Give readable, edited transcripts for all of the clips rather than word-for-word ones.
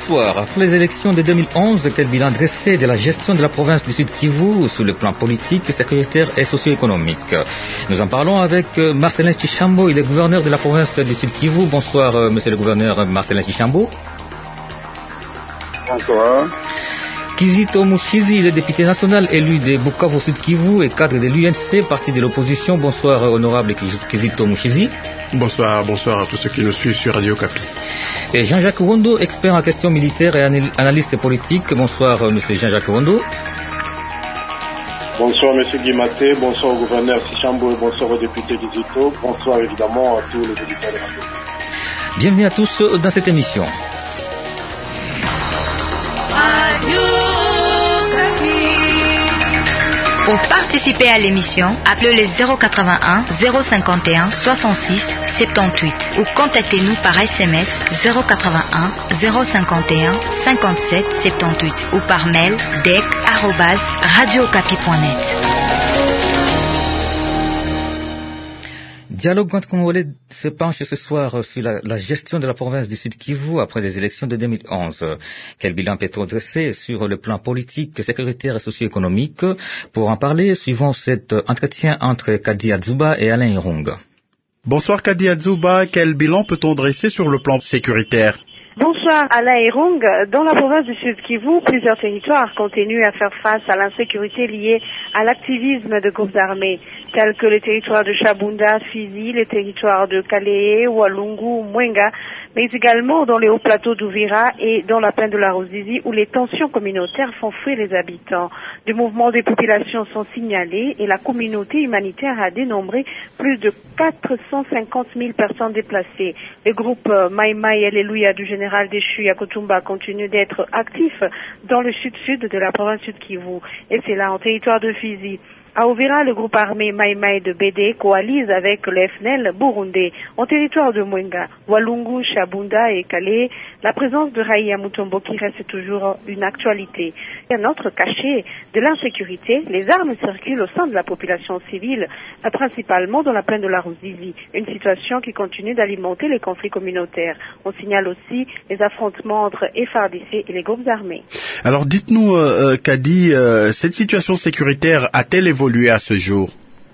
Bonsoir. Après les élections de 2011, quel bilan dressé de la gestion de la province du Sud Kivu sur le plan politique, sécuritaire et socio-économique? Nous en parlons avec Marcelin Tchishambo, il est gouverneur de la province du Sud Kivu. Bonsoir, monsieur le gouverneur Marcelin Tchishambo. Bonsoir. Kizito Mushizi, le député national élu de Bukavu Sud Kivu et cadre de l'UNC, parti de l'opposition. Bonsoir, honorable Kizito Mushizi. Bonsoir à tous ceux qui nous suivent sur Radio Okapi. Et Jean-Jacques Wondo, expert en questions militaires et analyste politique. Bonsoir, monsieur Jean-Jacques Wondo. Bonsoir, monsieur Guimaté. Bonsoir au gouverneur Tchishambo et bonsoir au député Kizito. Bonsoir évidemment à tous les auditeurs de radio. Bienvenue à tous dans cette émission. Pour participer à l'émission, appelez les 081 051 66 78 ou contactez-nous par SMS 081 051 57 78 ou par mail dec@radiookapi.net. Dialogue contre Congolais se penche ce soir sur la gestion de la province du Sud Kivu après les élections de 2011. Quel bilan peut-on dresser sur le plan politique, sécuritaire et socio-économique? Pour en parler, suivons cet entretien entre Kadi Adzuba et Alain Irung. Bonsoir Kadi Adzuba, quel bilan peut-on dresser sur le plan sécuritaire? Bonsoir Alain Irung. Dans la province du Sud Kivu, plusieurs territoires continuent à faire face à l'insécurité liée à l'activisme de groupes armés, tels que les territoires de Chabunda, Fizi, les territoires de Kalehe, Walungu, Mwenga, mais également dans les hauts plateaux d'Ouvira et dans la plaine de la Ruzizi où les tensions communautaires font fuir les habitants. Des mouvements des populations sont signalés et la communauté humanitaire a dénombré plus de 450 000 personnes déplacées. Les groupes Mai Mai et Alléluia du général déchu Yakutumba continuent d'être actifs dans le sud-sud de la province Sud Kivu et c'est là en territoire de Fizi. À Ouvira, le groupe armé Mai Mai de Bédé coalise avec le FNL burundais. En territoire de Mwenga, Walungu, Chabunda et Calais, la présence de Raïa Mutombo qui reste toujours une actualité. Un autre cachet de l'insécurité, les armes circulent au sein de la population civile, principalement dans la plaine de la Ruzizi, une situation qui continue d'alimenter les conflits communautaires. On signale aussi les affrontements entre FARDC et les groupes armés. Alors dites-nous, Kadi, cette situation sécuritaire a-t-elle évolué à ce jour?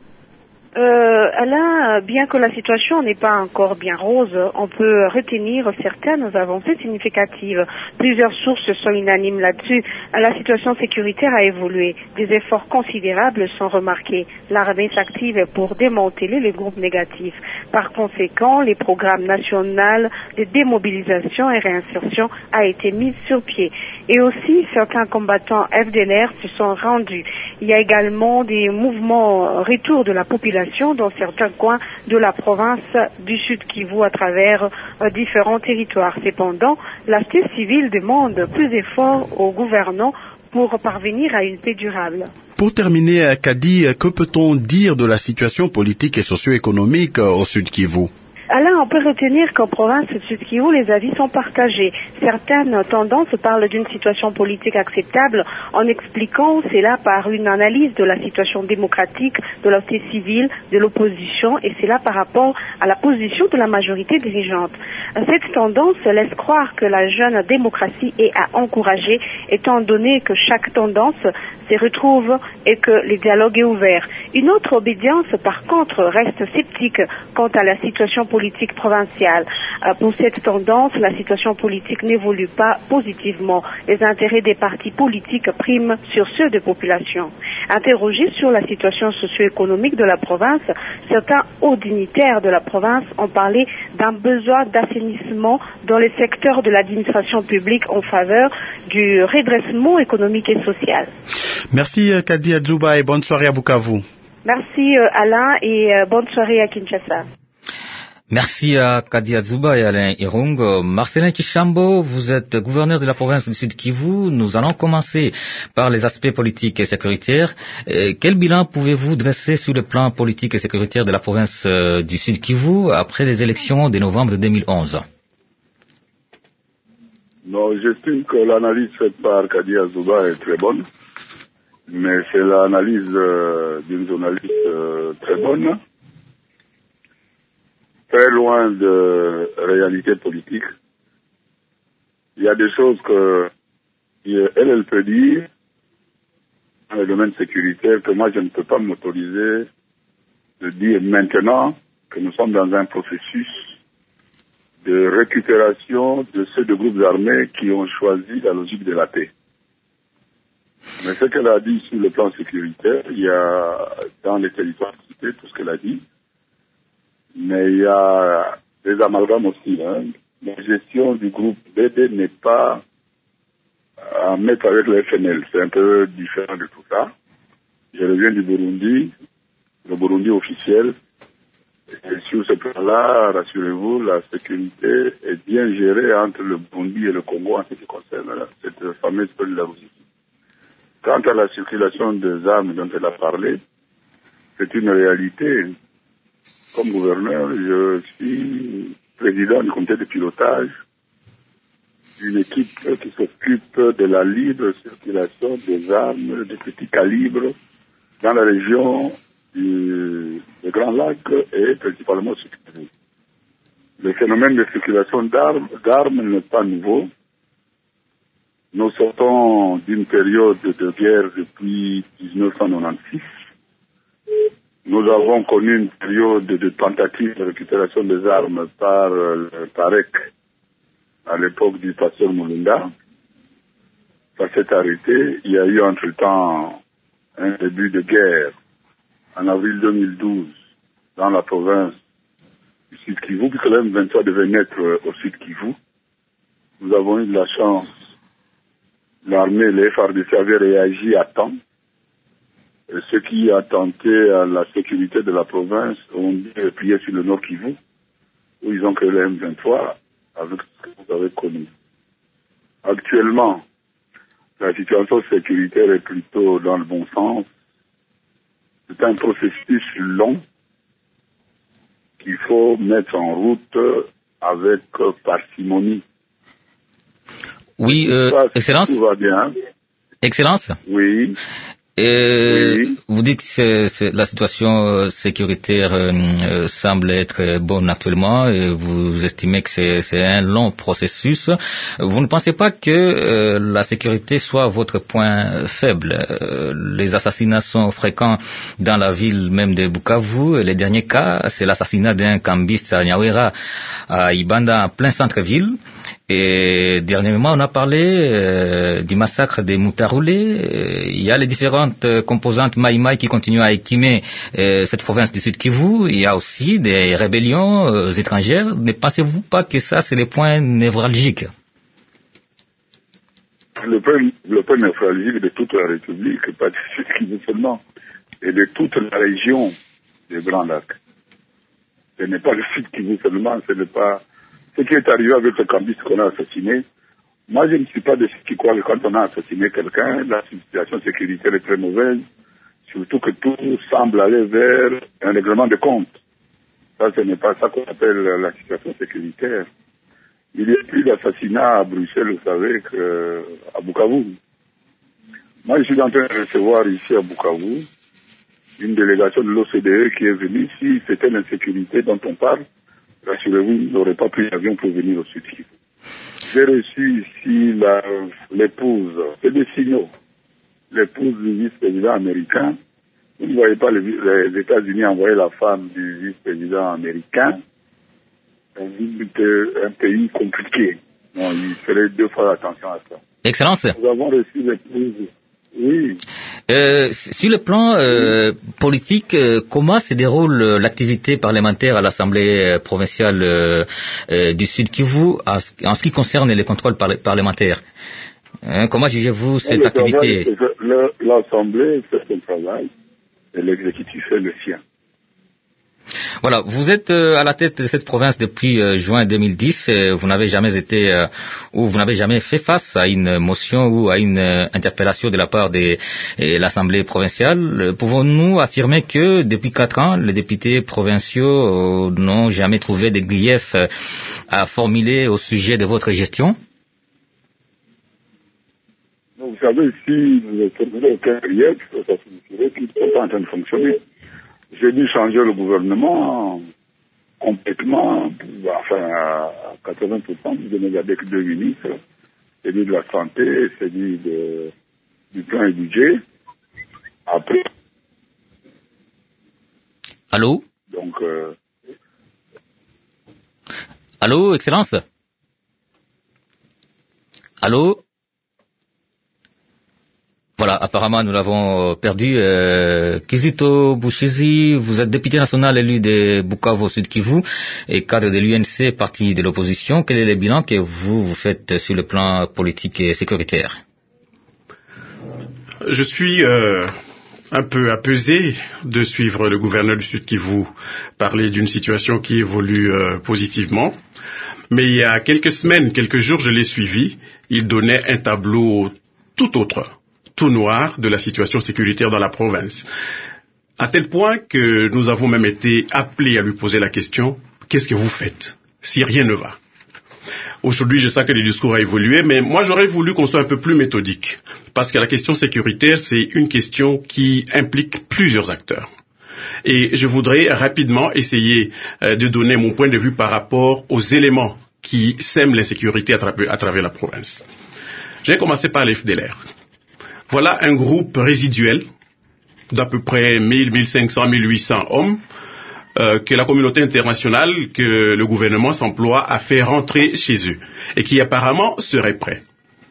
Alain, bien que la situation n'est pas encore bien rose, on peut retenir certaines avancées significatives. Plusieurs sources sont unanimes là-dessus. La situation sécuritaire a évolué. Des efforts considérables sont remarqués. L'armée s'active pour démanteler les groupes négatifs. Par conséquent, les programmes nationaux de démobilisation et réinsertion a été mis sur pied. Et aussi, certains combattants FDLR se sont rendus. Il y a également des mouvements retour de la population dans certains coins de la province du Sud Kivu à travers différents territoires. Cependant, la société civile demande plus d'efforts aux gouvernants pour parvenir à une paix durable. Pour terminer, Kadi, que peut-on dire de la situation politique et socio-économique au Sud Kivu? Alain, on peut retenir qu'en province Sud Kivu, les avis sont partagés. Certaines tendances parlent d'une situation politique acceptable en expliquant cela par une analyse de la situation démocratique, de la société civile, de l'opposition, et cela par rapport à la position de la majorité dirigeante. Cette tendance laisse croire que la jeune démocratie est à encourager, étant donné que chaque tendance se retrouve et que le dialogue est ouvert. Une autre obédience, par contre, reste sceptique quant à la situation politique provinciale. Pour cette tendance, la situation politique n'évolue pas positivement. Les intérêts des partis politiques priment sur ceux des populations. Interrogés sur la situation socio-économique de la province, certains hauts dignitaires de la province ont parlé d'un besoin d'assainissement dans les secteurs de l'administration publique en faveur du redressement économique et social. Merci Kadi Adzuba et bonne soirée à Bukavu. Merci Alain et bonne soirée à Kinshasa. Merci à Kadi Adzuba et Alain Irung. Marcelin Tchishambo, vous êtes gouverneur de la province du Sud Kivu. Nous allons commencer par les aspects politiques et sécuritaires. Quel bilan pouvez-vous dresser sur le plan politique et sécuritaire de la province du Sud Kivu après les élections de novembre 2011? Non, j'estime que l'analyse faite par Kadi Adzuba est très bonne, mais c'est l'analyse d'une journaliste très bonne, très loin de réalité politique. il y a des choses que elle peut dire dans le domaine sécuritaire que moi je ne peux pas m'autoriser de dire maintenant que nous sommes dans un processus de récupération de ceux de groupes armés qui ont choisi la logique de la paix. Mais ce qu'elle a dit sur le plan sécuritaire, il y a dans les territoires cités tout ce qu'elle a dit, mais il y a des amalgames aussi. La gestion du groupe BD n'est pas à mettre avec le FNL, c'est un peu différent de tout ça. Je reviens du Burundi, le Burundi officiel. Et sur ce plan-là, rassurez-vous, la sécurité est bien gérée entre le Burundi et le Congo en ce qui concerne cette fameuse police de la Russie. Quant à la circulation des armes dont elle a parlé, c'est une réalité. Comme gouverneur, je suis président du comité de pilotage d'une équipe qui s'occupe de la libre circulation des armes de petit calibre dans la région du Grand Lac et principalement au Sud-Kivu. Le phénomène de circulation d'armes n'est pas nouveau. Nous sortons d'une période de guerre depuis 1996. Nous avons connu une période de tentative de récupération des armes par le Tarek à l'époque du pasteur Mulunda. Ça s'est arrêté. Il y a eu entre-temps un début de guerre en avril 2012 dans la province du Sud-Kivu, puisque le M23 devait naître au Sud-Kivu. Nous avons eu de la chance. L'armée, les FARDC avaient réagi à temps. Et ceux qui attentaient à la sécurité de la province ont dû plier sur le Nord Kivu, où ils ont créé le M23 avec ce que vous avez connu. Actuellement, la situation sécuritaire est plutôt dans le bon sens. C'est un processus long qu'il faut mettre en route avec parcimonie. Oui, Excellence. Tout va bien. Excellence. Oui. Oui. Vous dites que la situation sécuritaire semble être bonne actuellement et vous estimez que c'est un long processus. Vous ne pensez pas que la sécurité soit votre point faible? Les assassinats sont fréquents dans la ville même de Bukavu. Et les derniers cas, c'est l'assassinat d'un cambiste à Nyawera, à Ibanda, en plein centre-ville. Et dernièrement, on a parlé du massacre des Moutaroulés. Il y a les différentes composantes Maïmaï qui continuent à équimer cette province du Sud-Kivu. Il y a aussi des rébellions étrangères. Ne pensez-vous pas que ça, c'est les points névralgiques? Le point névralgique de toute la République, pas du Sud-Kivu seulement, et de toute la région des Grands Lacs. Ce n'est pas le Sud-Kivu seulement, ce n'est pas... Ce qui est arrivé avec le cambiste qu'on a assassiné, moi je ne suis pas de ceux qui croient que quand on a assassiné quelqu'un, la situation sécuritaire est très mauvaise, surtout que tout semble aller vers un règlement de compte. Ça, ce n'est pas ça qu'on appelle la situation sécuritaire. Il y a plus d'assassinats à Bruxelles, vous savez, qu'à Bukavu. Moi, je suis en train de recevoir ici à Bukavu une délégation de l'OCDE qui est venue. Si c'était l'insécurité dont on parle, rassurez-vous, ils n'auraient pas pris l'avion pour venir au Sud-Kivu. J'ai reçu ici l'épouse, c'est des signaux, l'épouse du vice-président américain. Vous ne voyez pas les États-Unis envoyer la femme du vice-président américain dans un pays compliqué. Non, il ferait 2 fois attention à ça. Excellence. Nous avons reçu l'épouse. Oui. Sur le plan politique, comment se déroule l'activité parlementaire à l'Assemblée provinciale du Sud-Kivu en ce qui concerne les contrôles parlementaires? Comment jugez-vous cette activité? L'Assemblée fait son travail et l'exécutif fait le sien. Voilà, vous êtes à la tête de cette province depuis juin 2010. Vous n'avez jamais été ou vous n'avez jamais fait face à une motion ou à une interpellation de la part de l'Assemblée provinciale. Pouvons-nous affirmer que depuis 4 ans, les députés provinciaux n'ont jamais trouvé de griefs à formuler au sujet de votre gestion? Vous savez, si vous ne formulez aucun grief, ça signifierait qu'ils ne sont pas en train de fonctionner. J'ai dû changer le gouvernement complètement, enfin à 80%, je n'avais que 2 ministres. c'est dit de la santé, c'est dit du plan et budget. Après. Allô? Donc. Allô, Excellence? Allô? Voilà, apparemment nous l'avons perdu. Kizito Bushizi, vous êtes député national élu de Bukavu Sud Kivu et cadre de l'UNC, parti de l'opposition. Quel est le bilan que vous faites sur le plan politique et sécuritaire? Je suis un peu apaisé de suivre le gouverneur du Sud Kivu parler d'une situation qui évolue positivement. Mais il y a quelques semaines, quelques jours, je l'ai suivi. Il donnait un tableau tout autre, tout noir de la situation sécuritaire dans la province. À tel point que nous avons même été appelés à lui poser la question, qu'est-ce que vous faites si rien ne va? Aujourd'hui, je sais que le discours a évolué, mais moi j'aurais voulu qu'on soit un peu plus méthodique. Parce que la question sécuritaire, c'est une question qui implique plusieurs acteurs. Et je voudrais rapidement essayer de donner mon point de vue par rapport aux éléments qui sèment l'insécurité à travers la province. J'ai commencé par les FDLR. Voilà un groupe résiduel d'à peu près 1000, 1500, 1800 hommes que la communauté internationale, que le gouvernement s'emploie à faire rentrer chez eux et qui apparemment seraient prêts.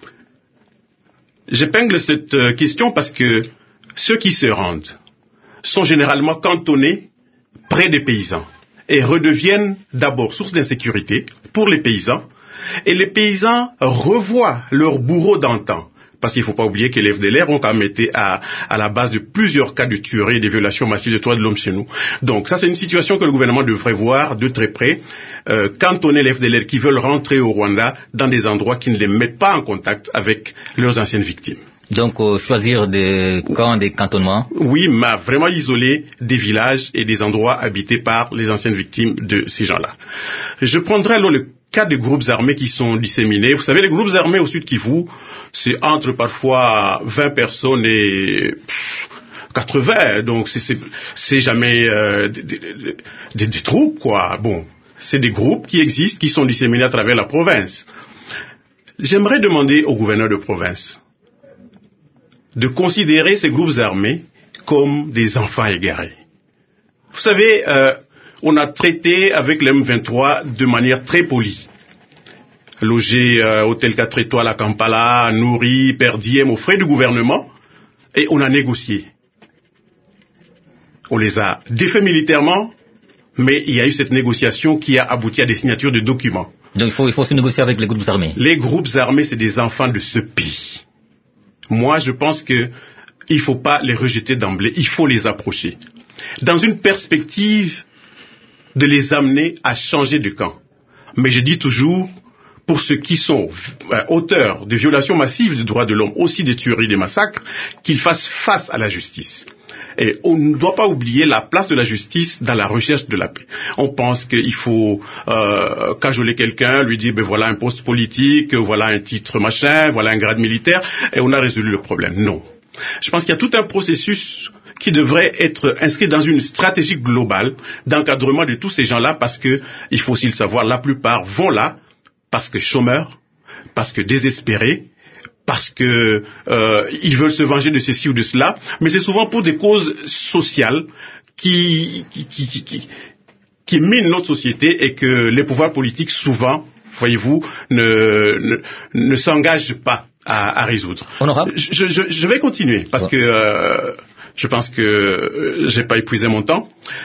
J'épingle cette question parce que ceux qui se rendent sont généralement cantonnés près des paysans et redeviennent d'abord source d'insécurité pour les paysans, et les paysans revoient leurs bourreaux d'antan. Parce qu'il ne faut pas oublier que les FDLR ont quand même été à la base de plusieurs cas de tueries et de violations massives des droits de l'homme chez nous. Donc ça, c'est une situation que le gouvernement devrait voir de très près, cantonner les FDLR qui veulent rentrer au Rwanda dans des endroits qui ne les mettent pas en contact avec leurs anciennes victimes. Donc choisir des camps, des cantonnements? Oui, mais vraiment isoler des villages et des endroits habités par les anciennes victimes de ces gens-là. Je prendrai alors le cas des groupes armés qui sont disséminés. Vous savez, les groupes armés au Sud Kivu, c'est entre parfois 20 personnes et 80, donc c'est jamais des troupes, quoi. Bon, c'est des groupes qui existent, qui sont disséminés à travers la province. J'aimerais demander au gouverneur de province de considérer ces groupes armés comme des enfants égarés. Vous savez, on a traité avec l'M23 de manière très polie. Logé hôtel 4 étoiles à Kampala, nourri, per diem aux frais du gouvernement, et on a négocié. On les a défaits militairement, mais il y a eu cette négociation qui a abouti à des signatures de documents. Donc il faut se négocier avec les groupes armés. Les groupes armés, c'est des enfants de ce pays. Moi, je pense qu'il ne faut pas les rejeter d'emblée, il faut les approcher. Dans une perspective de les amener à changer de camp. Mais je dis toujours, pour ceux qui sont auteurs de violations massives des droits de l'homme, aussi des tueries, des massacres, qu'ils fassent face à la justice. Et on ne doit pas oublier la place de la justice dans la recherche de la paix. On pense qu'il faut cajoler quelqu'un, lui dire, ben voilà un poste politique, voilà un titre machin, voilà un grade militaire, et on a résolu le problème. Non. Je pense qu'il y a tout un processus qui devrait être inscrit dans une stratégie globale d'encadrement de tous ces gens-là, parce que, il faut aussi le savoir, la plupart vont là parce que chômeurs, parce que désespérés, parce que ils veulent se venger de ceci ou de cela, mais c'est souvent pour des causes sociales qui minent notre société et que les pouvoirs politiques souvent, voyez-vous, ne s'engagent pas à résoudre. Honorable. Je vais continuer parce que je pense que j'ai pas épuisé mon temps.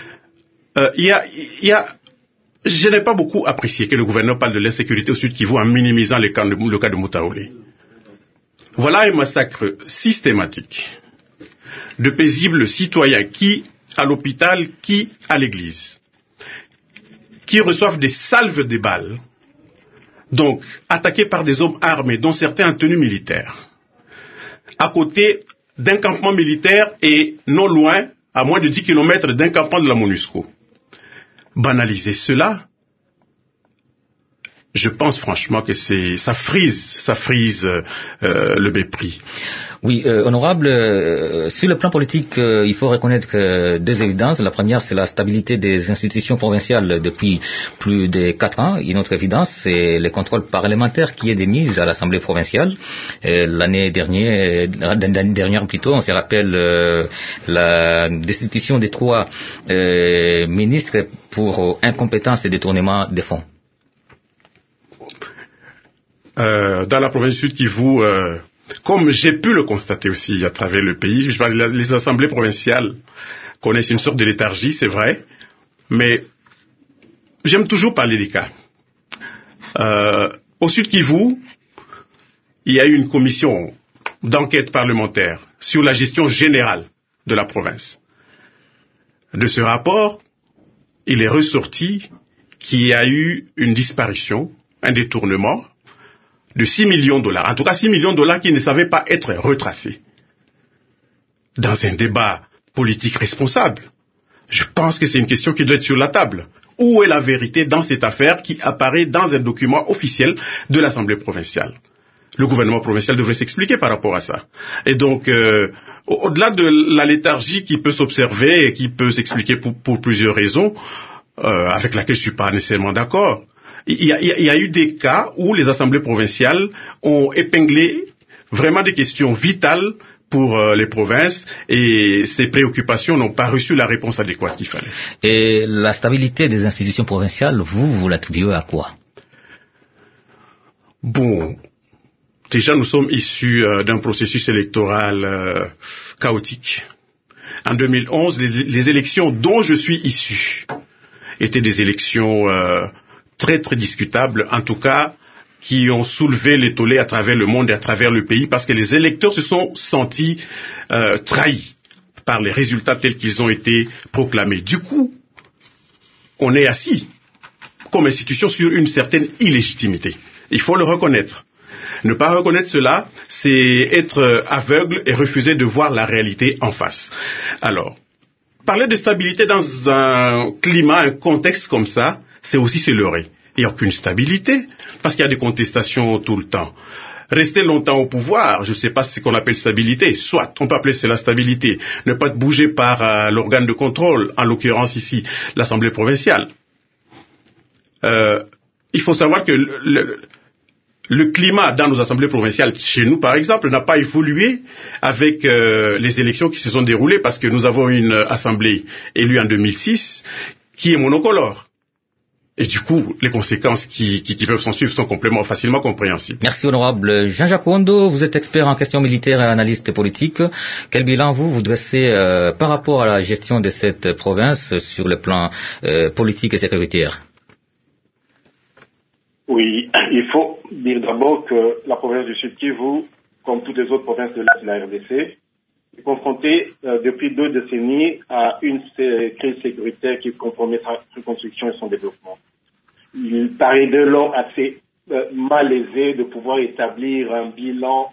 Je n'ai pas beaucoup apprécié que le gouverneur parle de l'insécurité au Sud Kivu en minimisant le cas de Moutaolé. Voilà un massacre systématique de paisibles citoyens qui, à l'hôpital, qui, à l'église, qui reçoivent des salves de balles, donc attaqués par des hommes armés, dont certains en tenue militaire, à côté d'un campement militaire et non loin, à moins de 10 km d'un campement de la MONUSCO. Banaliser cela, je pense franchement que ça frise le mépris. Oui, honorable, sur le plan politique, il faut reconnaître que deux évidences. La première, c'est la stabilité des institutions provinciales depuis plus de 4 ans. Une autre évidence, c'est le contrôle parlementaire qui est démise à l'Assemblée provinciale. L'année dernière plutôt, on se rappelle la destitution des 3 ministres pour incompétence et détournement des fonds. Dans la province du Sud Kivu, comme j'ai pu le constater aussi à travers le pays, les assemblées provinciales connaissent une sorte de léthargie, c'est vrai, mais j'aime toujours parler des cas. Au Sud Kivu, il y a eu une commission d'enquête parlementaire sur la gestion générale de la province. De ce rapport, il est ressorti qu'il y a eu une disparition, un détournement de 6 millions de dollars. En tout cas, 6 millions de dollars qui ne savaient pas être retracés. Dans un débat politique responsable, je pense que c'est une question qui doit être sur la table. Où est la vérité dans cette affaire qui apparaît dans un document officiel de l'Assemblée provinciale? Le gouvernement provincial devrait s'expliquer par rapport à ça. Et donc, au-delà de la léthargie qui peut s'observer et qui peut s'expliquer pour plusieurs raisons, avec laquelle je ne suis pas nécessairement d'accord, il y a eu des cas où les assemblées provinciales ont épinglé vraiment des questions vitales pour les provinces et ces préoccupations n'ont pas reçu la réponse adéquate qu'il fallait. Et la stabilité des institutions provinciales, vous l'attribuez à quoi? Bon, déjà nous sommes issus d'un processus électoral chaotique. En 2011, les élections dont je suis issu étaient des élections très très discutables, en tout cas qui ont soulevé les tollés à travers le monde et à travers le pays parce que les électeurs se sont sentis trahis par les résultats tels qu'ils ont été proclamés. Du coup, on est assis comme institution sur une certaine illégitimité. Il faut le reconnaître. Ne pas reconnaître cela, c'est être aveugle et refuser de voir la réalité en face. Alors, parler de stabilité dans un climat, un contexte comme ça, c'est aussi se leurrer. Il n'y a aucune stabilité, parce qu'il y a des contestations tout le temps. Rester longtemps au pouvoir, je ne sais pas ce qu'on appelle stabilité. Soit, on peut appeler cela stabilité. Ne pas être bougé par l'organe de contrôle, en l'occurrence ici, l'Assemblée provinciale. Il faut savoir que le climat dans nos assemblées provinciales, chez nous par exemple, n'a pas évolué avec les élections qui se sont déroulées, parce que nous avons une assemblée élue en 2006 qui est monocolore. Et du coup, les conséquences qui peuvent s'en suivre sont facilement compréhensibles. Merci honorable. Jean-Jacques Wondo, vous êtes expert en questions militaires et analyste politique. Quel bilan vous dressez par rapport à la gestion de cette province sur le plan politique et sécuritaire? Oui, il faut dire d'abord que la province du Sud Kivu, comme toutes les autres provinces de la RDC, est confrontée depuis 2 décennies à une crise sécuritaire qui compromet sa reconstruction et son développement. Il paraît de l'or assez malaisé de pouvoir établir un bilan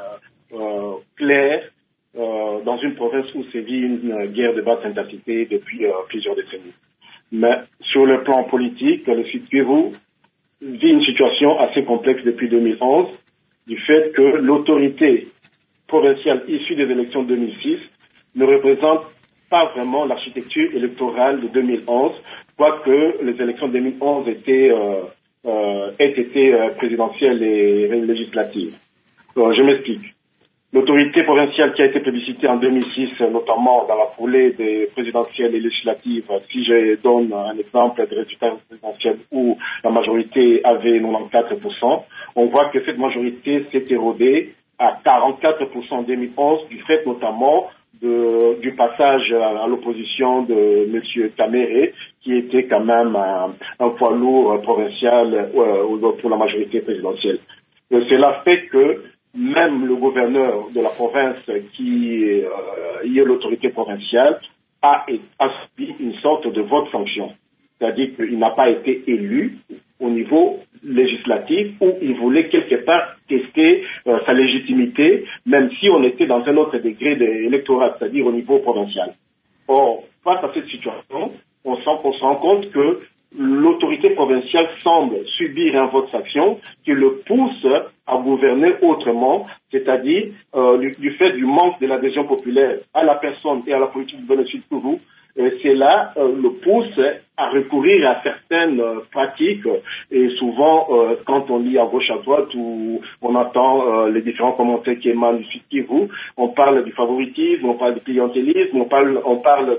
clair dans une province où sévit une guerre de basse intensité depuis plusieurs décennies. Mais sur le plan politique, le Sud Kivu vit une situation assez complexe depuis 2011, du fait que l'autorité provinciale issue des élections de 2006 ne représente pas vraiment l'architecture électorale de 2011, quoique les élections de 2011 aient été présidentielles et législatives. Je m'explique. L'autorité provinciale qui a été plébiscitée en 2006, notamment dans la foulée des présidentielles et législatives, si je donne un exemple des résultats présidentiels où la majorité avait 94%, on voit que cette majorité s'est érodée à 44% en 2011, du fait notamment du passage à l'opposition de M. Kamere, qui était quand même un poids lourd provincial pour la majorité présidentielle. Cela fait que même le gouverneur de la province, qui est l'autorité provinciale, a subi une sorte de vote sanction. C'est-à-dire qu'il n'a pas été élu au niveau législatif où il voulait quelque part tester sa légitimité, même si on était dans un autre degré électoral, c'est-à-dire au niveau provincial. Or, face à cette situation, on se rend compte que l'autorité provinciale semble subir un vote sanction qui le pousse à gouverner autrement, c'est-à-dire du fait du manque de l'adhésion populaire à la personne et à la politique du gouvernement Sud Kivu. Cela le pousse à recourir à certaines pratiques et souvent quand on lit à gauche à droite ou on entend les différents commentaires qui émanent du Sud Kivu, on parle du favoritisme, on parle du clientélisme, on parle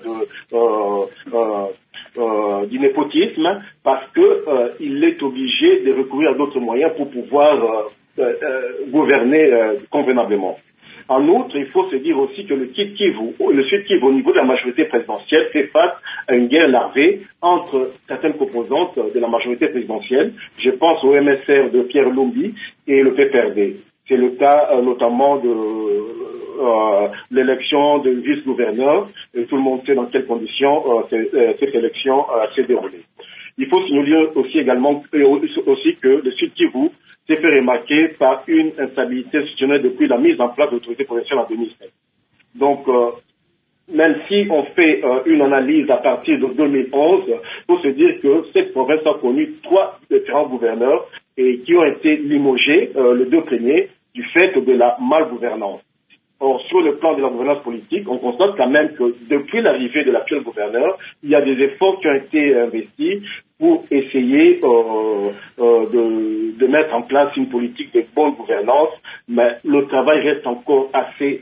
du népotisme parce que il est obligé de recourir à d'autres moyens pour pouvoir gouverner convenablement. En outre, il faut se dire aussi que le Sud Kivu, au niveau de la majorité présidentielle, fait face à une guerre larvée entre certaines composantes de la majorité présidentielle. Je pense au MSR de Pierre Lumbi et le PPRD. C'est le cas notamment de l'élection de vice-gouverneur. Et tout le monde sait dans quelles conditions cette élection s'est déroulée. Il faut signaler aussi que le Sud Kivu s'est fait remarquer par une instabilité institutionnelle depuis la mise en place de l'autorité provinciale en 2007. Donc, même si on fait une analyse à partir de 2011, il faut se dire que cette province a connu 3 différents gouverneurs et qui ont été limogés, les 2 premiers, du fait de la malgouvernance. Or, sur le plan de la gouvernance politique, on constate quand même que depuis l'arrivée de l'actuel gouverneur, il y a des efforts qui ont été investis pour essayer de mettre en place une politique de bonne gouvernance, mais le travail reste encore assez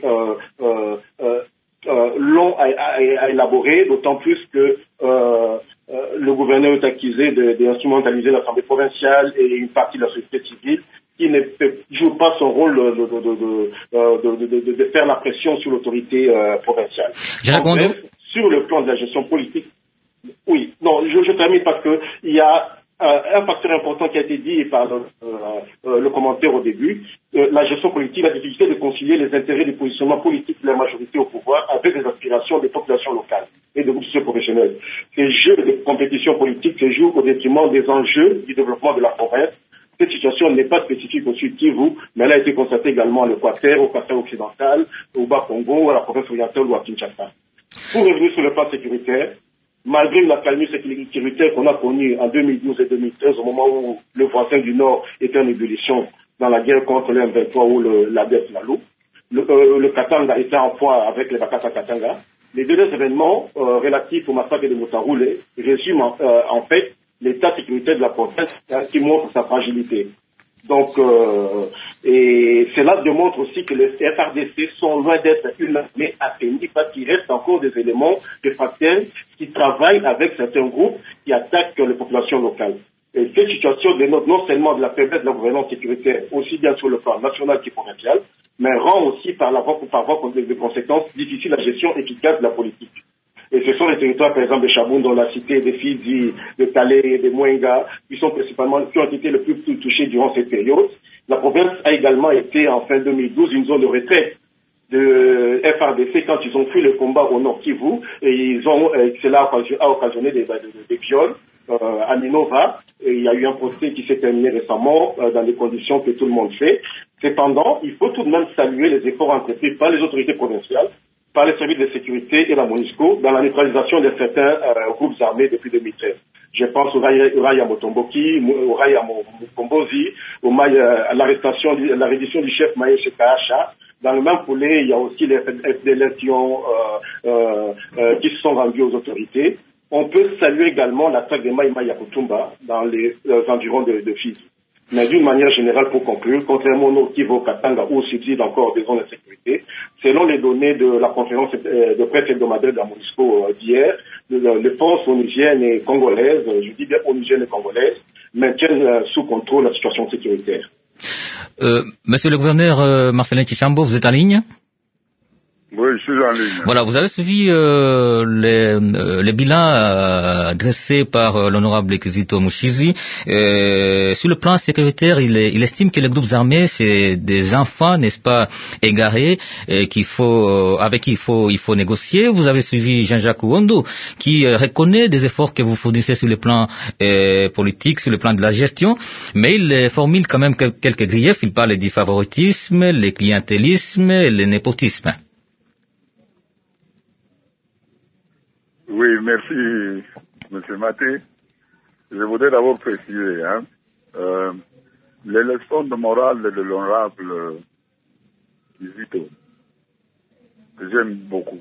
long à élaborer, d'autant plus que le gouverneur est accusé d'instrumentaliser l'Assemblée provinciale et une partie de la société civile qui ne joue pas son rôle de faire la pression sur l'autorité provinciale. Bref, sur le plan de la gestion politique, oui, non, je termine parce que il y a un facteur important qui a été dit par le commentaire au début, la gestion politique, la difficulté de concilier les intérêts du positionnement politique de la majorité au pouvoir avec les aspirations des populations locales et des groupes socio-professionnels. Ces jeux de compétition politique se jouent au détriment des enjeux du développement de la province. Cette situation n'est pas spécifique au Sud Kivu, mais elle a été constatée également à l'Équateur, au Kasai occidental, au Bas-Congo, à la province orientale ou à Kinshasa. Pour revenir sur le plan sécuritaire, malgré la calmie sécuritaire qu'on a connue en 2012 et 2013, au moment où le voisin du Nord était en ébullition dans la guerre contre le M23 ou la Lalo, le Katanga était en poids avec les Bakassa Katanga. Les 2 événements relatifs au massacre de Moutaroule résument en fait l'état sécuritaire de la province qui montre sa fragilité. Donc, et cela démontre aussi que les FARDC sont loin d'être une armée affaiblie parce qu'il reste encore des éléments de facteurs qui travaillent avec certains groupes qui attaquent les populations locales. Et cette situation dénote non seulement de la faiblesse de la gouvernance sécuritaire, aussi bien sur le plan national que provincial, mais rend aussi par voie de conséquences difficile la gestion efficace de la politique. Et ce sont les territoires, par exemple, de Chaboun, dont la cité des Fizi, de Calais, de Mwenga, qui ont été le plus touchés durant cette période. La province a également été, en fin 2012, une zone de retraite de FARDC quand ils ont fui le combat au Nord Kivu, et cela a occasionné des viols à Minova, et il y a eu un procès qui s'est terminé récemment dans des conditions que tout le monde sait. Cependant, il faut tout de même saluer les efforts entrepris par les autorités provinciales, par les services de sécurité et la MONUSCO dans la neutralisation de certains groupes armés depuis 2013. Je pense au Raya Motomboki, au Raya Mukombozi, à la reddition du chef Maïe Shekahacha. Dans le même poulet, il y a aussi les FDLR qui se sont rendus aux autorités. On peut saluer également l'attaque de Maïma Yakutumba dans les environs de Fizi. Mais d'une manière générale, pour conclure, contrairement au Nord Kivu, Katanga, où subside encore des zones de sécurité, selon les données de la conférence de presse hebdomadaire de la MONUSCO d'hier, les forces onusiennes et congolaises, je dis bien onusiennes et congolaises, maintiennent sous contrôle la situation sécuritaire. Monsieur le gouverneur Marcelin Kichambo, vous êtes en ligne? Oui, je suis en ligne. Voilà, vous avez suivi les bilans dressés par l'honorable Kizito Mushizi. Sur le plan sécuritaire, il estime que les groupes armés, c'est des enfants, n'est-ce pas, égarés, avec qui il faut négocier. Vous avez suivi Jean-Jacques Ouondo, qui reconnaît des efforts que vous fournissez sur le plan politique, sur le plan de la gestion, mais il formule quand même quelques griefs. Il parle du favoritisme, le clientélisme, le népotisme. Oui, merci, M. Maté. je voudrais d'abord préciser, les leçons de morale de l'honorable Kizito, que j'aime beaucoup,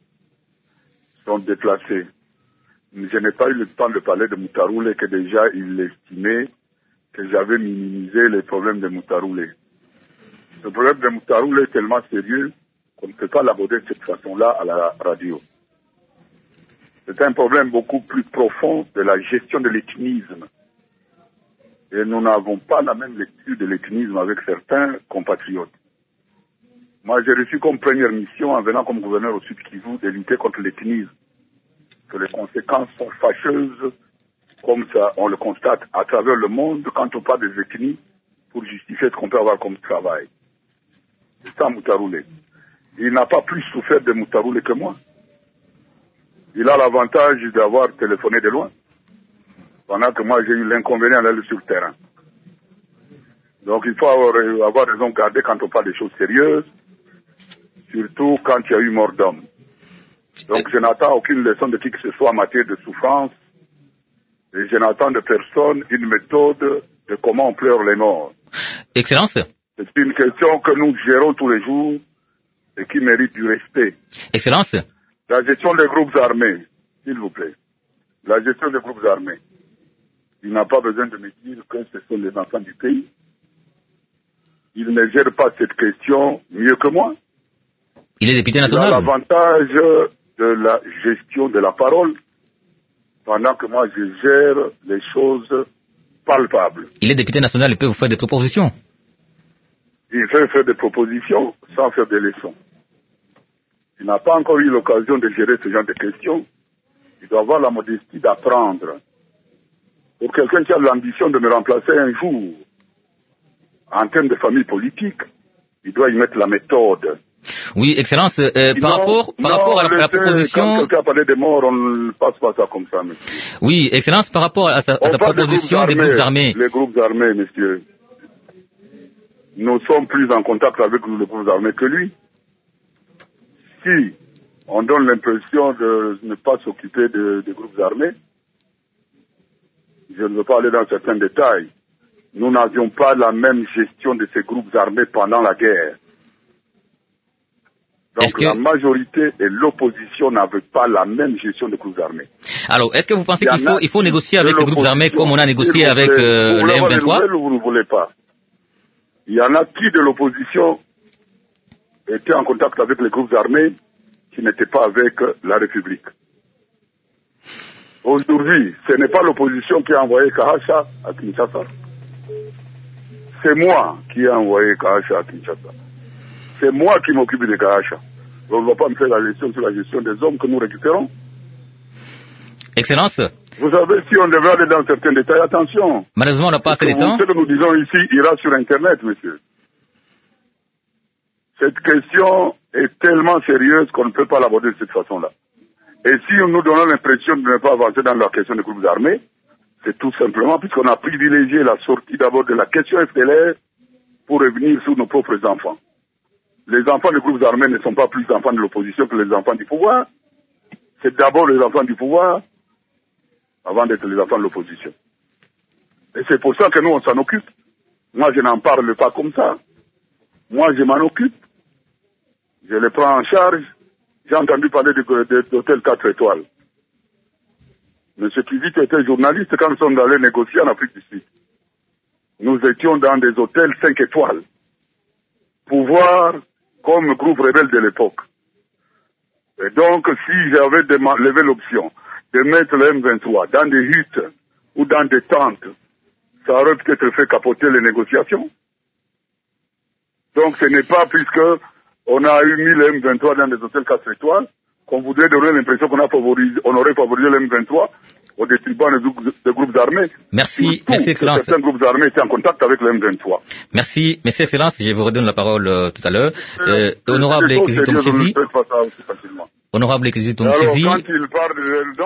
sont déplacées. Je n'ai pas eu le temps de parler de Moutaroulé, que déjà il estimait que j'avais minimisé les problèmes de Moutaroulé. Le problème de Moutaroulé est tellement sérieux qu'on ne peut pas l'aborder de cette façon-là à la radio. C'est un problème beaucoup plus profond de la gestion de l'ethnisme. Et nous n'avons pas la même lecture de l'ethnisme avec certains compatriotes. Moi, j'ai reçu comme première mission, en venant comme gouverneur au Sud Kivu, de lutter contre l'ethnisme. Que les conséquences sont fâcheuses, comme ça, on le constate à travers le monde quand on parle des ethnies pour justifier ce qu'on peut avoir comme travail. C'est ça, Moutaroulé. Il n'a pas plus souffert de Moutaroulé que moi. Il a l'avantage d'avoir téléphoné de loin, pendant que moi j'ai eu l'inconvénient d'aller sur le terrain. Donc il faut avoir raison garder quand on parle des choses sérieuses, surtout quand il y a eu mort d'homme. Donc je n'attends aucune leçon de qui que ce soit en matière de souffrance, et je n'attends de personne une méthode de comment on pleure les morts. Excellence. C'est une question que nous gérons tous les jours et qui mérite du respect. Excellence. La gestion des groupes armés, s'il vous plaît. La gestion des groupes armés. Il n'a pas besoin de me dire que ce sont les enfants du pays. Il ne gère pas cette question mieux que moi. Il est député national. Il a l'avantage de la gestion de la parole, pendant que moi je gère les choses palpables. Il est député national, il peut vous faire des propositions. Il fait faire des propositions sans faire des leçons. Il n'a pas encore eu l'occasion de gérer ce genre de questions. Il doit avoir la modestie d'apprendre. Pour quelqu'un qui a l'ambition de me remplacer un jour, en termes de famille politique, il doit y mettre la méthode. Oui, Excellence, par rapport à la proposition... Quand quelqu'un a parlé des morts, on ne passe pas ça comme ça, monsieur. Oui, Excellence, par rapport à sa proposition des groupes armés. Les groupes armés, monsieur. Nous sommes plus en contact avec les groupes armés que lui. Si on donne l'impression de ne pas s'occuper des groupes armés, je ne veux pas aller dans certains détails, nous n'avions pas la même gestion de ces groupes armés pendant la guerre. Donc la majorité et l'opposition n'avaient pas la même gestion des groupes armés. Alors, est-ce que vous pensez qu'il faut négocier avec ces groupes armés comme on a négocié avec les M23 ou vous ne voulez pas? Il y en a qui de l'opposition étaient en contact avec les groupes armés qui n'étaient pas avec la République. Aujourd'hui, ce n'est pas l'opposition qui a envoyé Kahasha à Kinshasa. C'est moi qui ai envoyé Kahasha à Kinshasa. C'est moi qui m'occupe de Kahasha. On ne va pas me faire la gestion sur la gestion des hommes que nous récupérons. Excellence. Vous savez, si on devait aller dans certains détails, attention. Malheureusement, on n'a pas assez de temps. Ce que nous disons ici ira sur Internet, monsieur. Cette question est tellement sérieuse qu'on ne peut pas l'aborder de cette façon-là. Et si nous donnons l'impression de ne pas avancer dans la question des groupes armés, c'est tout simplement puisqu'on a privilégié la sortie d'abord de la question FDLR pour revenir sur nos propres enfants. Les enfants des groupes armés ne sont pas plus enfants de l'opposition que les enfants du pouvoir. C'est d'abord les enfants du pouvoir avant d'être les enfants de l'opposition. Et c'est pour ça que nous, on s'en occupe. Moi, je n'en parle pas comme ça. Moi, je m'en occupe. Je les prends en charge. J'ai entendu parler d'hôtel 4 étoiles. Monsieur Kizito était journaliste quand nous sommes allés négocier en Afrique du Sud. Nous étions dans des hôtels 5 étoiles. Pouvoir comme groupe rebelle de l'époque. Et donc, si j'avais levé l'option de mettre le M23 dans des huttes ou dans des tentes, ça aurait peut-être fait capoter les négociations. Donc, ce n'est pas puisque on a eu mis le M23 dans des hôtels 4 étoiles qu'on voudrait donner l'impression qu'on aurait favorisé le M23 au détriment des groupes armés. Merci, merci Excellence. Certains groupes armés étaient en contact avec le M23. Merci, merci Excellence. Je vous redonne la parole tout à l'heure. Honorable Kizito Mchizi. Honorable Kizito Mchizi. Quand il parle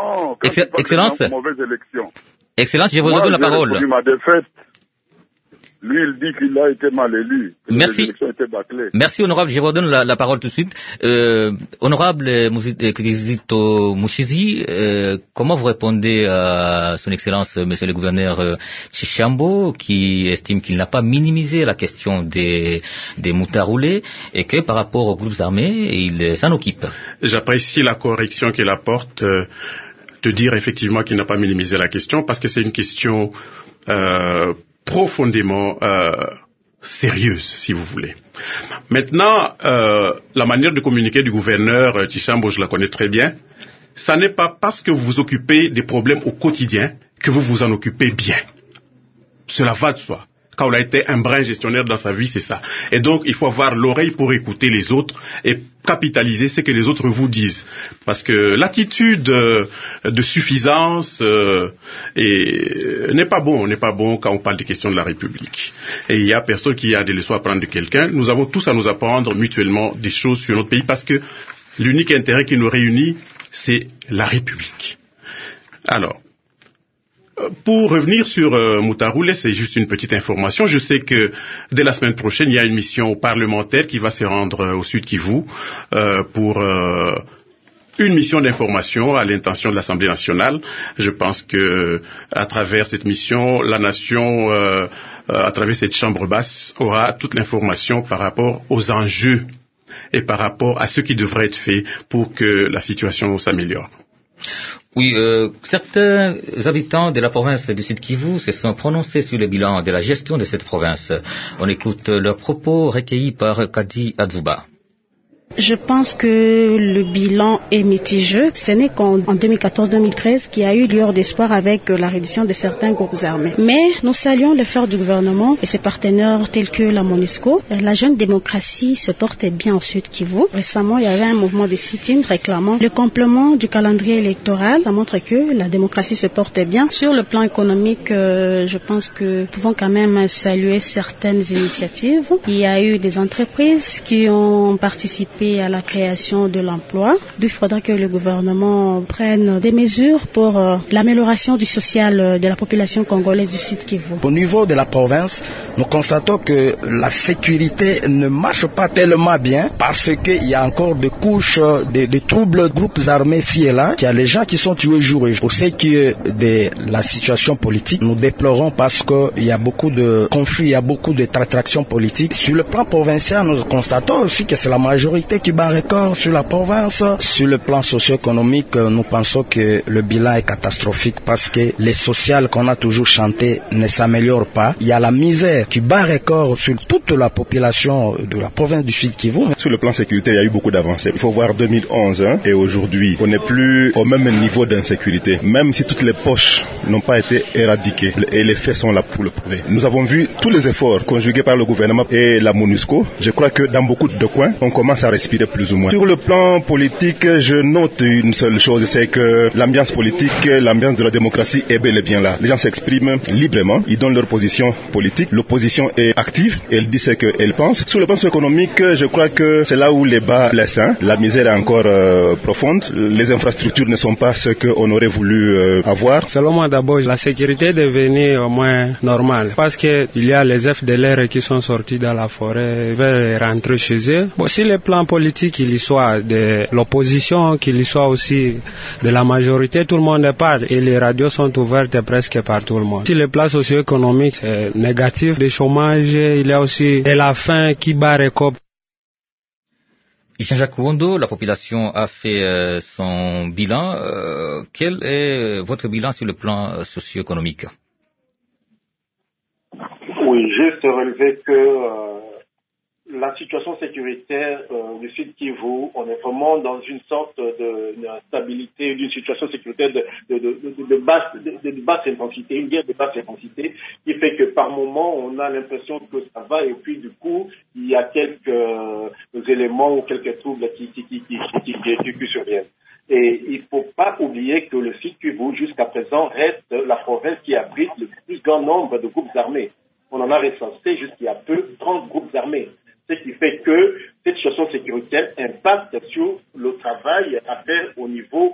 de Excellence. Mauvaise élection. Excellence, je vous redonne la parole. Ma défaite Lui, il dit qu'il a été mal élu. Merci. Les élections étaient bâclées. Merci, honorable. Je vous donne la parole tout de suite. Honorable Kizito Mushizi, comment vous répondez à son Excellence, Monsieur le Gouverneur Tchishambo, qui estime qu'il n'a pas minimisé la question des Moutaroulés et que par rapport aux groupes armés, il s'en occupe? J'apprécie la correction qu'il apporte, de dire effectivement qu'il n'a pas minimisé la question, parce que c'est une question profondément sérieuse, si vous voulez. Maintenant, la manière de communiquer du gouverneur Tchishambo, je la connais très bien. Ça n'est pas parce que vous vous occupez des problèmes au quotidien que vous vous en occupez bien. Cela va de soi. Quand on a été un brin gestionnaire dans sa vie, c'est ça. Et donc, il faut avoir l'oreille pour écouter les autres et capitaliser ce que les autres vous disent. Parce que l'attitude de suffisance n'est pas bon quand on parle des questions de la République. Et il y a personne qui a des leçons à prendre de quelqu'un. Nous avons tous à nous apprendre mutuellement des choses sur notre pays parce que l'unique intérêt qui nous réunit, c'est la République. Alors, pour revenir sur Moutaroulé, c'est juste une petite information. Je sais que dès la semaine prochaine, il y a une mission parlementaire qui va se rendre au Sud Kivu pour une mission d'information à l'intention de l'Assemblée nationale. Je pense que à travers cette mission, la nation, à travers cette chambre basse, aura toute l'information par rapport aux enjeux et par rapport à ce qui devrait être fait pour que la situation s'améliore. Oui, certains habitants de la province du Sud Kivu se sont prononcés sur le bilan de la gestion de cette province. On écoute leurs propos recueillis par Kadi Adzuba. Je pense que le bilan est mitigeux. Ce n'est qu'en 2014-2013 qu'il y a eu lueur d'espoir avec la reddition de certains groupes armés. Mais nous saluons l'effort du gouvernement et ses partenaires tels que la MONUSCO. La jeune démocratie se porte bien au Sud Kivu. Récemment, il y avait un mouvement de sit-in réclamant le complément du calendrier électoral. Ça montre que la démocratie se porte bien. Sur le plan économique, je pense que nous pouvons quand même saluer certaines initiatives. Il y a eu des entreprises qui ont participé à la création de l'emploi. Il faudra que le gouvernement prenne des mesures pour l'amélioration du social de la population congolaise du Sud Kivu. Au niveau de la province, nous constatons que la sécurité ne marche pas tellement bien parce qu'il y a encore des couches de troubles, groupes armés ci et là. Il y a les gens qui sont tués jour et jour. Pour ce qui est de la situation politique, nous déplorons parce qu'il y a beaucoup de conflits, il y a beaucoup de tractations politiques. Sur le plan provincial, nous constatons aussi que c'est la majorité qui bat record sur la province. Sur le plan socio-économique, nous pensons que le bilan est catastrophique parce que les sociales qu'on a toujours chanté ne s'améliorent pas. Il y a la misère qui bat record sur toute la population de la province du Sud Kivu. Sur le plan sécuritaire, il y a eu beaucoup d'avancées. Il faut voir 2011 et aujourd'hui, on n'est plus au même niveau d'insécurité, même si toutes les poches n'ont pas été éradiquées et les faits sont là pour le prouver. Nous avons vu tous les efforts conjugués par le gouvernement et la MONUSCO. Je crois que dans beaucoup de coins, on commence à respirer plus ou moins. Sur le plan politique, je note une seule chose, c'est que l'ambiance politique, l'ambiance de la démocratie est bel et bien là. Les gens s'expriment librement, ils donnent leur position politique, l'opposition est active, elle dit ce qu'elle pense. Sur le plan économique, je crois que c'est là où les bas blessent. La misère est encore profonde, les infrastructures ne sont pas ce qu'on aurait voulu avoir. Selon moi d'abord, la sécurité est devenue au moins normale parce qu'il y a les FDLR qui sont sortis dans la forêt, ils veulent rentrer chez eux. Bon, si le plan politique, qu'il y soit de l'opposition, qu'il y soit aussi de la majorité, tout le monde parle et les radios sont ouvertes presque par tout le monde. Si le plan socio-économique est négatif, le chômage, il y a aussi de la faim qui bat record. Jean-Jacques Wondo, la population a fait son bilan. Quel est votre bilan sur le plan socio-économique? Oui, juste relever que la situation sécuritaire du Sud Kivu, on est vraiment dans une sorte de stabilité, d'une situation sécuritaire de basse intensité, une guerre de basse intensité, qui fait que par moment, on a l'impression que ça va, et puis du coup, il y a quelques éléments ou quelques troubles qui surviennent. Et il ne faut pas oublier que le Sud Kivu, jusqu'à présent, reste la province qui abrite le plus grand nombre de groupes armés. On en a recensé jusqu'il y a peu 30 groupes armés. Ce qui fait que cette situation sécuritaire impacte sur le travail à faire au niveau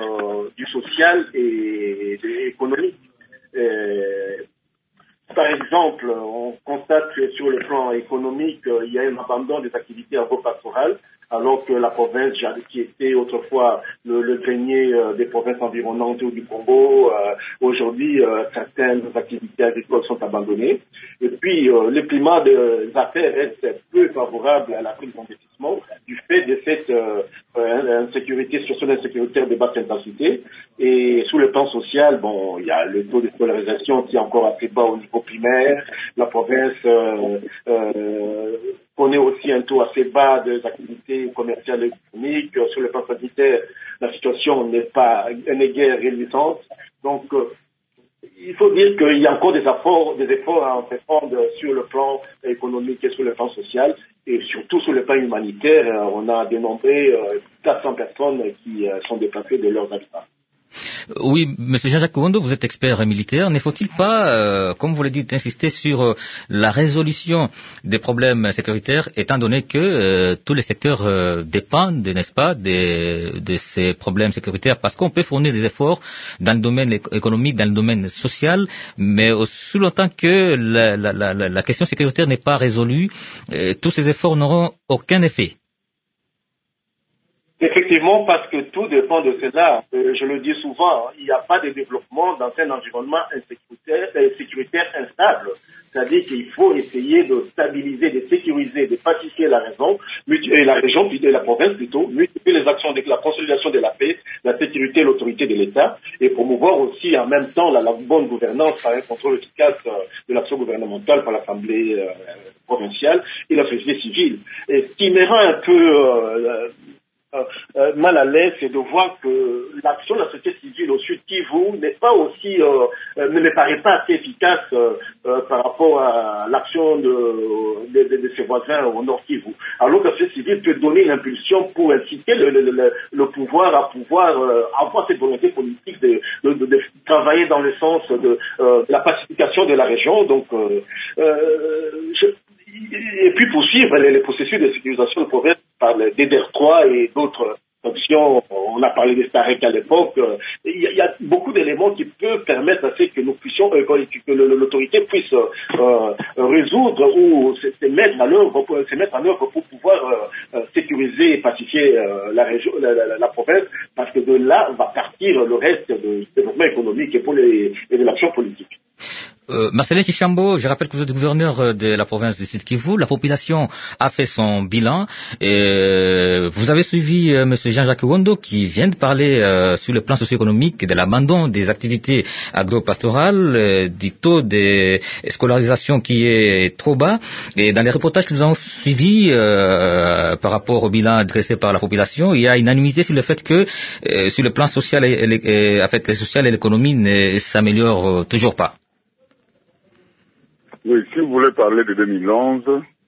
du social et économique. Par exemple, exemple, on constate que sur le plan économique, il y a un abandon des activités agro-pastorales, alors que la province, qui était autrefois le grenier des provinces environnantes ou du Congo, aujourd'hui, certaines activités agricoles sont abandonnées. Et puis, le climat des affaires reste peu favorable à la prise d'investissement du fait de cette situation insécuritaire de basse intensité. Et sous le plan social, bon, il y a le taux de scolarisation qui est encore assez bas au niveau primaire. La province connaît aussi un taux assez bas des activités commerciales et économiques. Sur le plan sanitaire, la situation n'est guère réjouissante. Donc, il faut dire qu'il y a encore des efforts à entreprendre sur le plan économique et sur le plan social, et surtout sur le plan humanitaire. On a dénombré 400 personnes qui sont déplacées de leurs habitats. Oui, Monsieur Jean-Jacques Kouondo, vous êtes expert militaire. Ne faut-il pas, comme vous l'avez dit, insister sur la résolution des problèmes sécuritaires, étant donné que tous les secteurs dépendent, n'est-ce pas, de ces problèmes sécuritaires, parce qu'on peut fournir des efforts dans le domaine économique, dans le domaine social, mais aussi longtemps que la question sécuritaire n'est pas résolue, tous ces efforts n'auront aucun effet. Effectivement, parce que tout dépend de cela. Je le dis souvent, il n'y a pas de développement dans un environnement sécuritaire instable. C'est-à-dire qu'il faut essayer de stabiliser, de sécuriser, de pacifier la région, et la province plutôt, multiplier les actions de la consolidation de la paix, la sécurité et l'autorité de l'État, et promouvoir aussi en même temps la bonne gouvernance par un contrôle efficace de l'action gouvernementale par l'Assemblée provinciale et la société civile. Et ce qui me rend un peu mal à l'aise, c'est de voir que l'action de la société civile au Sud Kivu n'est pas aussi, ne me paraît pas assez efficace par rapport à l'action de ses voisins au Nord Kivu. Alors que la société civile peut donner une impulsion pour inciter le pouvoir à pouvoir avoir cette volonté politique de travailler dans le sens de la pacification de la région. Donc, et puis poursuivre les processus de sécurisation de province par le DDR3 et d'autres actions. On a parlé des STAREC à l'époque. Il y a beaucoup d'éléments qui peuvent permettre à ce que nous puissions, que l'autorité puisse résoudre ou se mettre en œuvre pour pouvoir sécuriser et pacifier la région, la province, parce que de là va partir le reste du développement économique et de l'action politique. Marcelin Kichambo, je rappelle que vous êtes gouverneur de la province du Sud Kivu. La population a fait son bilan. Vous avez suivi Monsieur Jean-Jacques Kouondo qui vient de parler sur le plan socio-économique de l'abandon des activités agro-pastorales, du taux de scolarisation qui est trop bas. Et dans les reportages que nous avons suivis par rapport au bilan dressé par la population, il y a unanimité sur le fait que sur le plan social et l'économie ne s'améliorent toujours pas. Oui, si vous voulez parler de 2011,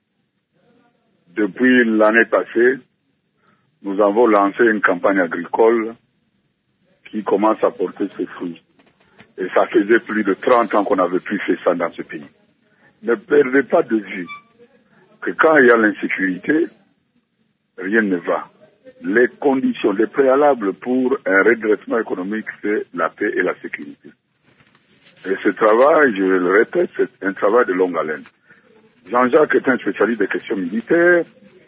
depuis l'année passée, nous avons lancé une campagne agricole qui commence à porter ses fruits. Et ça faisait plus de 30 ans qu'on n'avait plus fait ça dans ce pays. Ne perdez pas de vue que quand il y a l'insécurité, rien ne va. Les conditions, les préalables pour un redressement économique, c'est la paix et la sécurité. Et ce travail, je le répète, c'est un travail de longue haleine. Jean-Jacques est un spécialiste des questions militaires.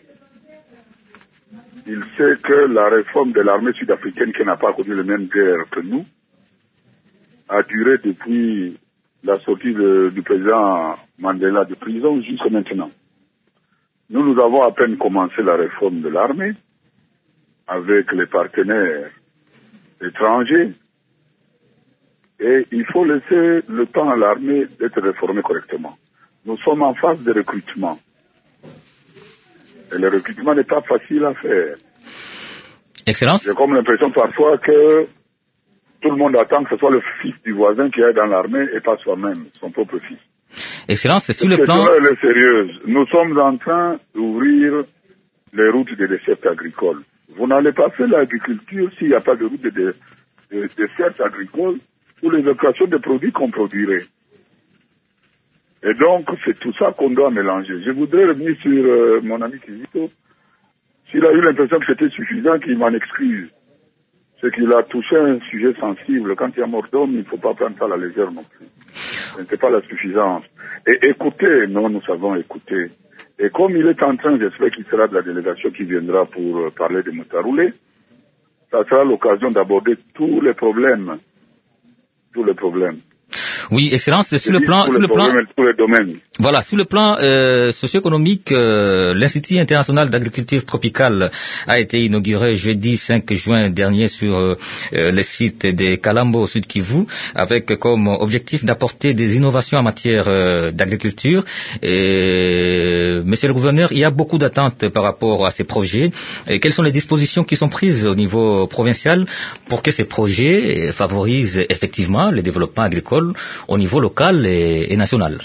Il sait que la réforme de l'armée sud-africaine, qui n'a pas connu les mêmes guerres que nous, a duré depuis la sortie du président Mandela de prison jusqu'à maintenant. Nous avons à peine commencé la réforme de l'armée avec les partenaires étrangers. Et il faut laisser le temps à l'armée d'être réformée correctement. Nous sommes en phase de recrutement. Et le recrutement n'est pas facile à faire. Excellence. J'ai comme l'impression parfois que tout le monde attend que ce soit le fils du voisin qui est dans l'armée et pas soi-même, son propre fils. Excellence, c'est sur le plan... Cette question est sérieuse. Nous sommes en train d'ouvrir les routes des dessertes agricoles. Vous n'allez pas faire l'agriculture s'il n'y a pas de route de dessertes agricoles pour l'évacuation des produits qu'on produirait. Et donc, c'est tout ça qu'on doit mélanger. Je voudrais revenir sur mon ami Kizito. S'il a eu l'impression que c'était suffisant, qu'il m'en excuse. C'est qu'il a touché un sujet sensible. Quand il y a mort d'homme, il ne faut pas prendre ça à la légère non plus. Ce n'était pas la suffisance. Et écouter, nous savons écouter. Et comme il est en train, j'espère qu'il sera de la délégation qui viendra pour parler de Mutaroulé, ça sera l'occasion d'aborder tous les problèmes. Tous les problèmes. Oui, Excellence, sur le plan, voilà, sur le plan socio-économique, l'Institut international d'agriculture tropicale a été inauguré jeudi 5 juin dernier sur le site de Kalambo au Sud Kivu, avec comme objectif d'apporter des innovations en matière d'agriculture. Monsieur le gouverneur, il y a beaucoup d'attentes par rapport à ces projets. Et quelles sont les dispositions qui sont prises au niveau provincial pour que ces projets favorisent effectivement le développement agricole au niveau local et national?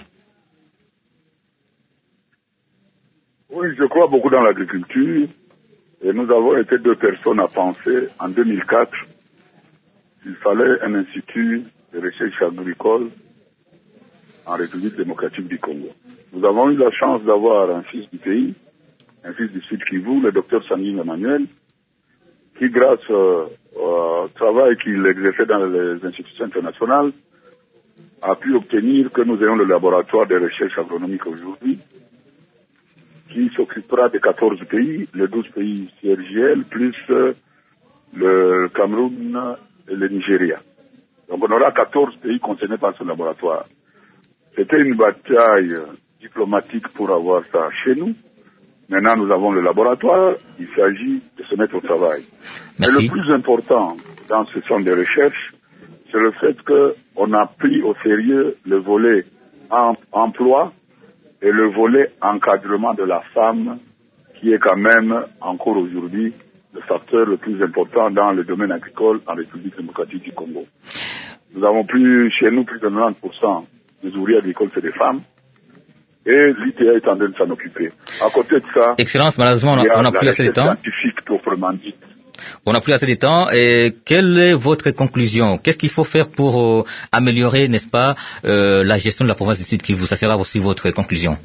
Oui, je crois beaucoup dans l'agriculture et nous avons été 2 personnes à penser en 2004 qu'il fallait un institut de recherche agricole en République démocratique du Congo. Nous avons eu la chance d'avoir un fils du pays, un fils du Sud Kivu, le docteur Sangin Emmanuel, qui grâce au travail qu'il exerçait dans les institutions internationales a pu obtenir que nous ayons le laboratoire de recherche agronomique aujourd'hui, qui s'occupera de 14 pays, les 12 pays CIRGL, plus le Cameroun et le Nigeria. Donc on aura 14 pays concernés par ce laboratoire. C'était une bataille diplomatique pour avoir ça chez nous. Maintenant nous avons le laboratoire, il s'agit de se mettre au travail. Merci. Mais le plus important dans ce centre de recherche, c'est le fait qu'on a pris au sérieux le volet emploi et le volet encadrement de la femme, qui est quand même encore aujourd'hui le facteur le plus important dans le domaine agricole en République démocratique du Congo. Nous avons chez nous plus de 90% des ouvriers agricoles, c'est des femmes, et l'ITA est en train de s'en occuper. À côté de ça, Excellence, malheureusement, on n'a plus assez de temps. Scientifique proprement dit. On n'a plus assez de temps. Et quelle est votre conclusion? Qu'est-ce qu'il faut faire pour améliorer, n'est-ce pas, la gestion de la province du Sud Kivu? Ça sera aussi votre conclusion.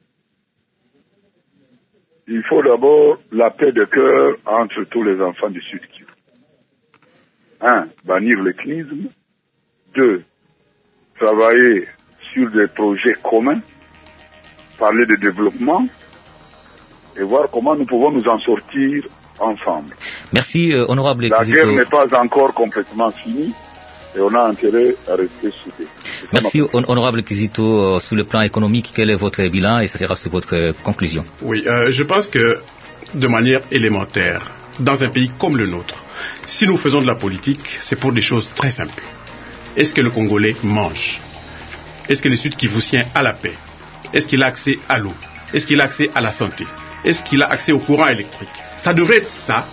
Il faut d'abord la paix de cœur entre tous les enfants du Sud Kivu. 1. Bannir l'ethnisme. 2. Travailler sur des projets communs, parler de développement et voir comment nous pouvons nous en sortir ensemble. Merci, honorable La Kizito. guerre n'est pas encore complètement finie et on a intérêt à rester soudés. Merci, honorable Kizito. Sur le plan économique, quel est votre bilan et ça sera sur votre conclusion? Oui, je pense que de manière élémentaire, dans un pays comme le nôtre, si nous faisons de la politique, c'est pour des choses très simples. Est-ce que le Congolais mange? Est-ce que le Sud Kivusien a la paix? Est-ce qu'il a accès à l'eau? Est-ce qu'il a accès à la santé? Est-ce qu'il a accès au courant électrique? Ça devrait être ça,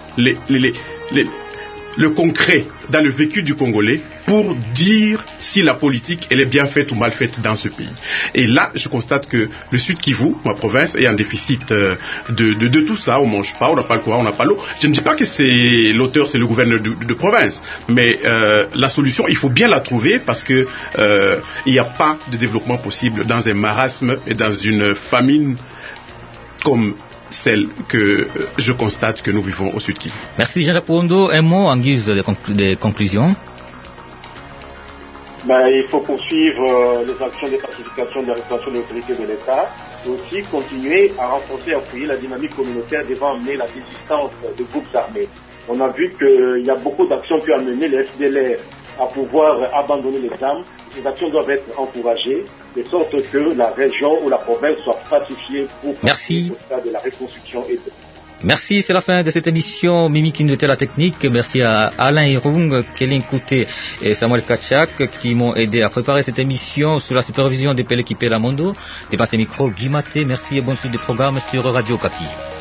le concret dans le vécu du Congolais pour dire si la politique elle est bien faite ou mal faite dans ce pays. Et là, je constate que le Sud Kivu, ma province, est en déficit de tout ça. On mange pas, on n'a pas le courant, on n'a pas l'eau. Je ne dis pas que c'est l'auteur, c'est le gouverneur de province, mais la solution, il faut bien la trouver parce que il n'y a pas de développement possible dans un marasme et dans une famine comme celle que je constate que nous vivons au Sud Kivu. Merci Jean-Jacques Pondo. Un mot en guise de conclusion. Il faut poursuivre les actions de pacification de la restauration de l'autorité de l'État et aussi continuer à renforcer et appuyer la dynamique communautaire devant amener la désistance de groupes armés. On a vu qu'il y a beaucoup d'actions qui ont amené les FDLR à pouvoir abandonner les armes. Ces actions doivent être encouragées de sorte que la région ou la province soit pacifiée pour Merci. au stade de la reconstruction et de... Merci, c'est la fin de cette émission. Mimi qui nous était la technique. Merci à Alain Irung, Kélin Kouté et Samuel Kachak qui m'ont aidé à préparer cette émission sous la supervision de Pelekipé Lamondo. Dépassé micro, Guy Maté. Merci et bonne suite des programmes sur Radio Okapi.